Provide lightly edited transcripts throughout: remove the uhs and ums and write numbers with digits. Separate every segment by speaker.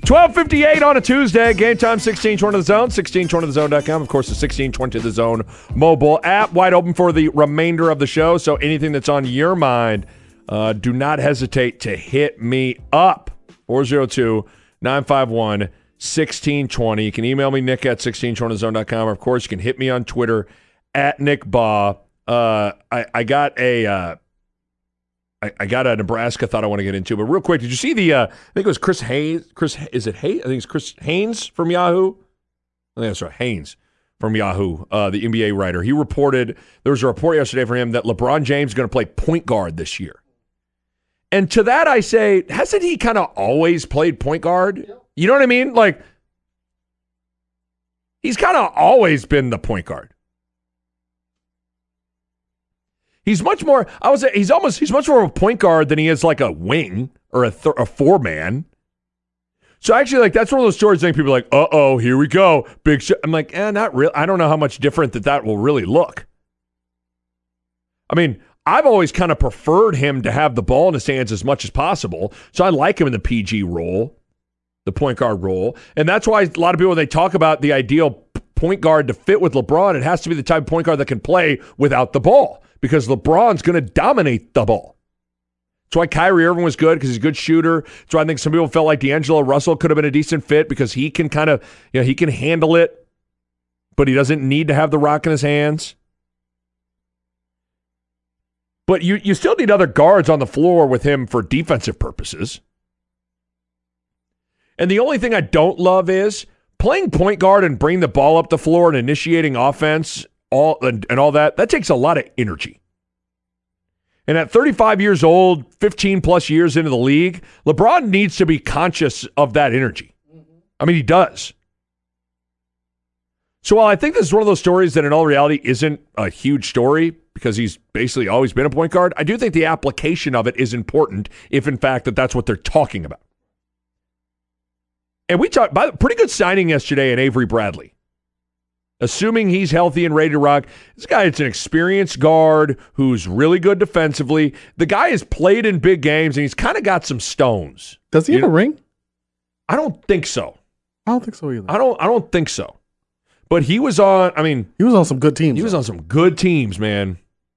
Speaker 1: 12:58 on a Tuesday. Game time 1620 The Zone, 1620thezone.com. Of course, the 1620 The Zone mobile app wide open for the remainder of the show. So anything that's on your mind, do not hesitate to hit me up. 402-951-1620. You can email me, Nick at 1620thezone.com. Or of course, you can hit me on Twitter at Nick Baugh. I got a Nebraska thought I want to get into, but real quick, did you see the? I think it was Chris Haynes. Is it Haynes? I think it's Chris Haynes from Yahoo. I think that's right, Haynes from Yahoo, the NBA writer. He reported there was a report yesterday from him that LeBron James is going to play point guard this year. And to that, I say, hasn't he kind of always played point guard? You know what I mean? Like, he's kind of always been the point guard. He's much more. He's much more of a point guard than he is like a wing or a four-man. So actually, like, that's one of those stories. I think people are like, here we go, big shot. I'm like, not real. I don't know how much different that will really look. I mean, I've always kind of preferred him to have the ball in his hands as much as possible. So I like him in the PG role, the point guard role. And that's why a lot of people, when they talk about the ideal point guard to fit with LeBron, it has to be the type of point guard that can play without the ball, because LeBron's going to dominate the ball. That's why Kyrie Irving was good, because he's a good shooter. That's why I think some people felt like D'Angelo Russell could have been a decent fit, because he can kind of, he can handle it, but he doesn't need to have the rock in his hands. But you still need other guards on the floor with him for defensive purposes. And the only thing I don't love is playing point guard and bring the ball up the floor and initiating offense all that takes a lot of energy. And at 35 years old, 15-plus years into the league, LeBron needs to be conscious of that energy. I mean, he does. So while I think this is one of those stories that in all reality isn't a huge story because he's basically always been a point guard, I do think the application of it is important if, in fact, that's what they're talking about. And we talked about a pretty good signing yesterday in Avery Bradley. Assuming he's healthy and ready to rock, this guy is an experienced guard who's really good defensively. The guy has played in big games, and he's kind of got some stones.
Speaker 2: Does he have a ring?
Speaker 1: I don't think so.
Speaker 2: I don't think so either.
Speaker 1: I don't think so. But he was on,
Speaker 2: he was on some good teams.
Speaker 1: He was on some good teams, man.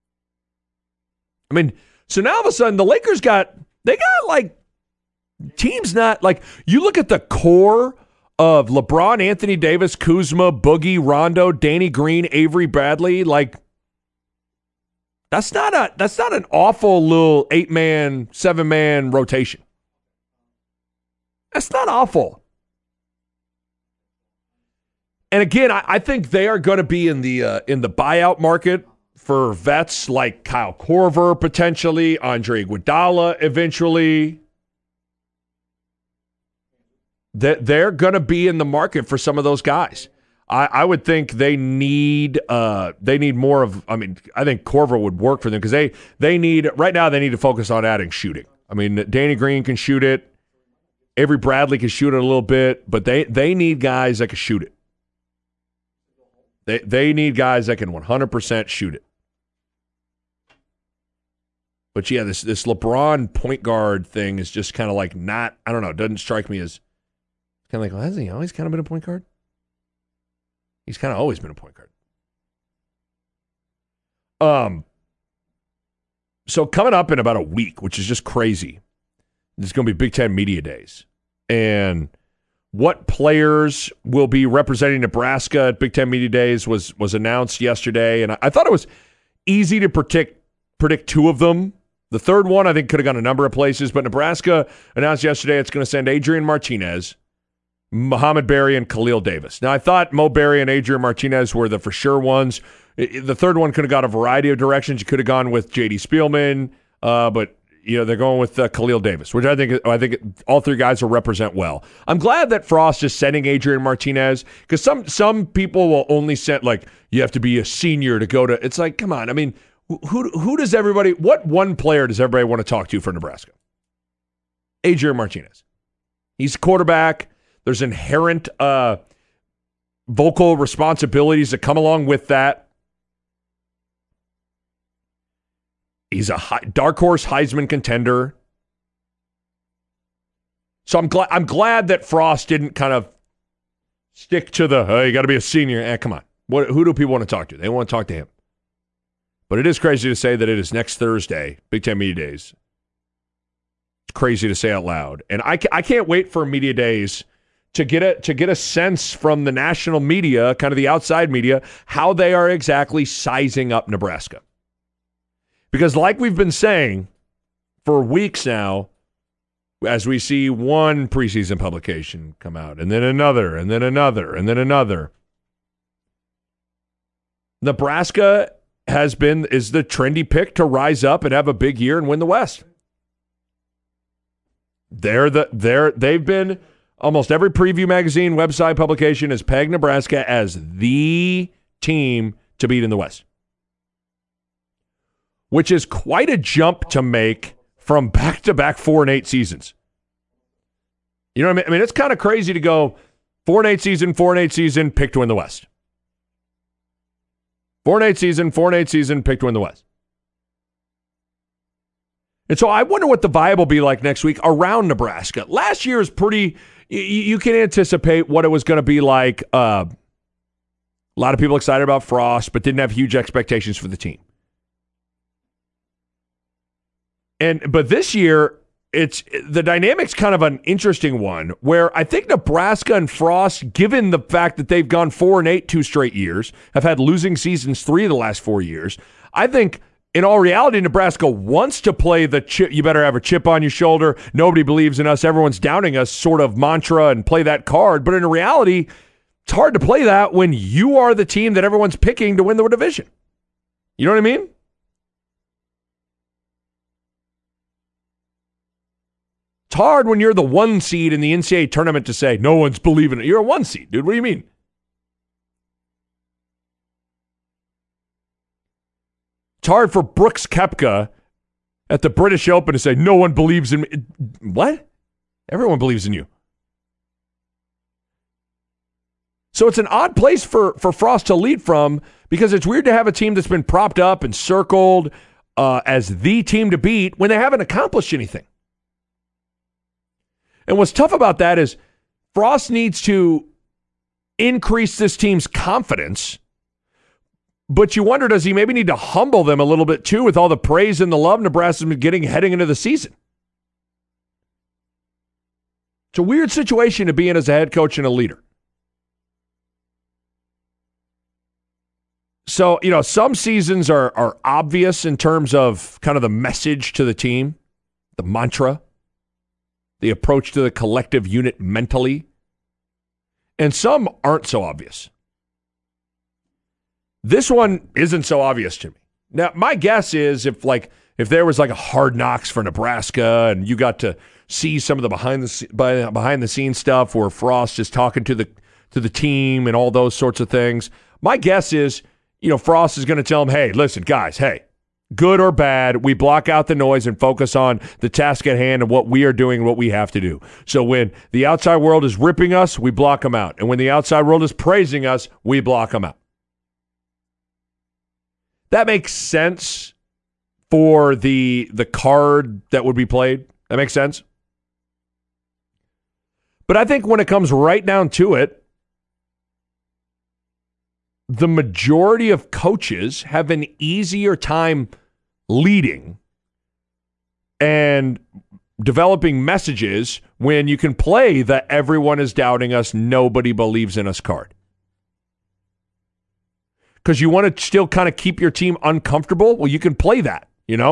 Speaker 1: I mean, so now all of a sudden the Lakers got like teams not like, you look at the core of LeBron, Anthony Davis, Kuzma, Boogie, Rondo, Danny Green, Avery Bradley, like that's not an awful little 8-man, 7-man rotation. That's not awful. And again, I think they are going to be in the buyout market for vets like Kyle Korver potentially, Andre Iguodala eventually. They're going to be in the market for some of those guys. I would think they need more of. I mean, I think Korver would work for them because they need right now. They need to focus on adding shooting. I mean, Danny Green can shoot it. Avery Bradley can shoot it a little bit, but they need guys that can shoot it. They need guys that can 100% shoot it. But yeah, this LeBron point guard thing is just kind of like not. I don't know. Doesn't strike me as kind of like, well, hasn't he always kind of been a point guard? He's kind of always been a point guard. So coming up in about a week, which is just crazy, there's going to be Big Ten Media Days. And what players will be representing Nebraska at Big Ten Media Days was announced yesterday. And I thought it was easy to predict two of them. The third one, I think, could have gone a number of places. But Nebraska announced yesterday it's going to send Adrian Martinez, Mohamed Barry, and Khalil Davis. Now, I thought Mo Barry and Adrian Martinez were the for sure ones. The third one could have gone a variety of directions. You could have gone with J.D. Spielman, but they're going with Khalil Davis, which I think all three guys will represent well. I'm glad that Frost is sending Adrian Martinez because some people will only send like you have to be a senior to go to. It's like, come on. I mean, who does everybody? What one player does everybody want to talk to for Nebraska? Adrian Martinez. He's a quarterback. There's inherent vocal responsibilities that come along with that. He's a dark horse Heisman contender. So I'm glad that Frost didn't kind of stick to the, oh, you got to be a senior. Come on. Who do people want to talk to? They want to talk to him. But it is crazy to say that it is next Thursday, Big Ten Media Days. It's crazy to say out loud. And I can't wait for Media Days to get a sense from the national media, kind of the outside media, how they are exactly sizing up Nebraska. Because like we've been saying for weeks now, as we see one preseason publication come out, and then another, and then another, and then another, Nebraska is the trendy pick to rise up and have a big year and win the West. They've been, almost every preview magazine, website, publication has pegged Nebraska as the team to beat in the West, which is quite a jump to make from back-to-back 4-8 seasons. You know what I mean? I mean, it's kind of crazy to go 4-8 season, pick to win the West. 4-8 season, pick to win the West. And so I wonder what the vibe will be like next week around Nebraska. Last year is pretty, you can anticipate what it was going to be like. A lot of people excited about Frost, but didn't have huge expectations for the team. But this year, the dynamic's kind of an interesting one where I think Nebraska and Frost, given the fact that they've gone 4-8 2 straight years, have had losing seasons 3 of the last 4 years, I think in all reality, Nebraska wants to play the chip, you better have a chip on your shoulder, nobody believes in us, everyone's doubting us sort of mantra and play that card. But in reality, it's hard to play that when you are the team that everyone's picking to win the division. You know what I mean? It's hard when you're the 1 seed in the NCAA tournament to say, no one's believing it. You're a 1 seed, dude. What do you mean? It's hard for Brooks Koepka at the British Open to say, no one believes in me. What? Everyone believes in you. So it's an odd place for Frost to lead from because it's weird to have a team that's been propped up and circled as the team to beat when they haven't accomplished anything. And what's tough about that is Frost needs to increase this team's confidence, but you wonder, does he maybe need to humble them a little bit too with all the praise and the love Nebraska's been getting heading into the season? It's a weird situation to be in as a head coach and a leader. So, some seasons are obvious in terms of kind of the message to the team, the mantra, the approach to the collective unit mentally, and some aren't so obvious. This one isn't so obvious to me. Now, my guess is if there was like a Hard Knocks for Nebraska and you got to see some of the behind the scenes stuff where Frost is talking to the team and all those sorts of things, my guess is, Frost is going to tell them, hey, listen, guys, hey, good or bad, we block out the noise and focus on the task at hand and what we are doing and what we have to do. So when the outside world is ripping us, we block them out. And when the outside world is praising us, we block them out. That makes sense for the card that would be played. That makes sense. But I think when it comes right down to it, the majority of coaches have an easier time leading and developing messages when you can play the everyone is doubting us, nobody believes in us card. Because you want to still kind of keep your team uncomfortable? Well, you can play that,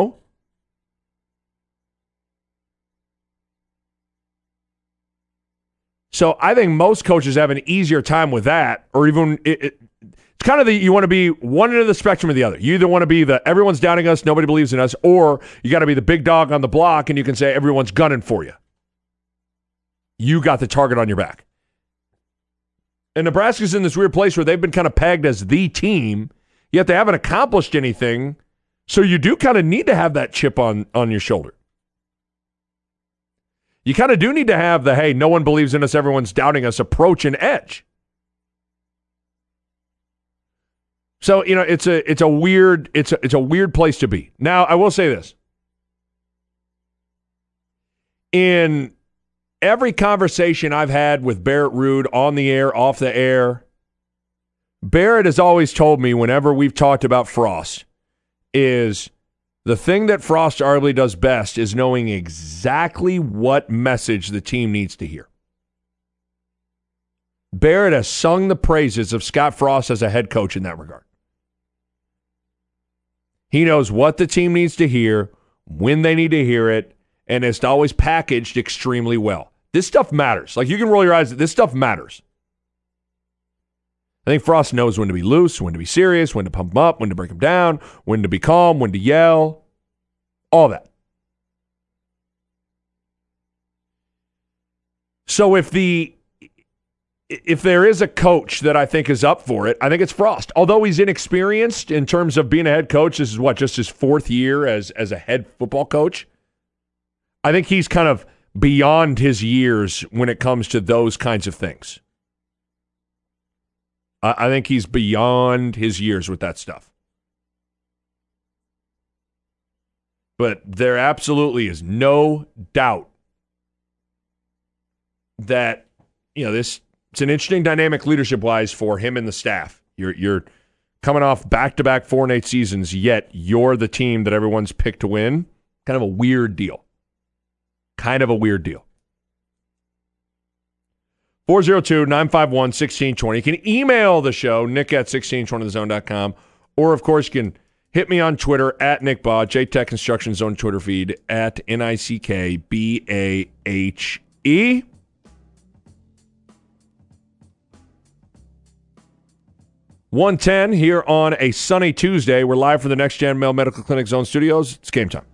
Speaker 1: So I think most coaches have an easier time with that, or even it's kind of you want to be one end of the spectrum or the other. You either want to be the everyone's doubting us, nobody believes in us, or you got to be the big dog on the block and you can say everyone's gunning for you. You got the target on your back. And Nebraska's in this weird place where they've been kind of pegged as the team, yet they haven't accomplished anything. So you do kind of need to have that chip on your shoulder. You kind of do need to have the, hey, no one believes in us, everyone's doubting us approach and edge. So, it's a weird place to be. Now, I will say this. In every conversation I've had with Barrett Ruud on the air, off the air, Barrett has always told me whenever we've talked about Frost is the thing that Frost arguably does best is knowing exactly what message the team needs to hear. Barrett has sung the praises of Scott Frost as a head coach in that regard. He knows what the team needs to hear, when they need to hear it, and it's always packaged extremely well. This stuff matters. Like, you can roll your eyes. This stuff matters. I think Frost knows when to be loose, when to be serious, when to pump him up, when to break him down, when to be calm, when to yell. All that. So if there is a coach that I think is up for it, I think it's Frost. Although he's inexperienced in terms of being a head coach, this is just his fourth year as a head football coach. I think he's kind of beyond his years when it comes to those kinds of things. I think he's beyond his years with that stuff. But there absolutely is no doubt that, it's an interesting dynamic leadership-wise for him and the staff. You're coming off back-to-back 4-8 seasons, yet you're the team that everyone's picked to win. Kind of a weird deal. 402-951-1620. You can email the show, nick@1620thezone.com. Or, of course, you can hit me on Twitter, @NickBaugh, JTech Construction Zone Twitter feed, @NickBahe. 1:10 here on a sunny Tuesday. We're live from the Next Gen Male Medical Clinic Zone Studios. It's game time.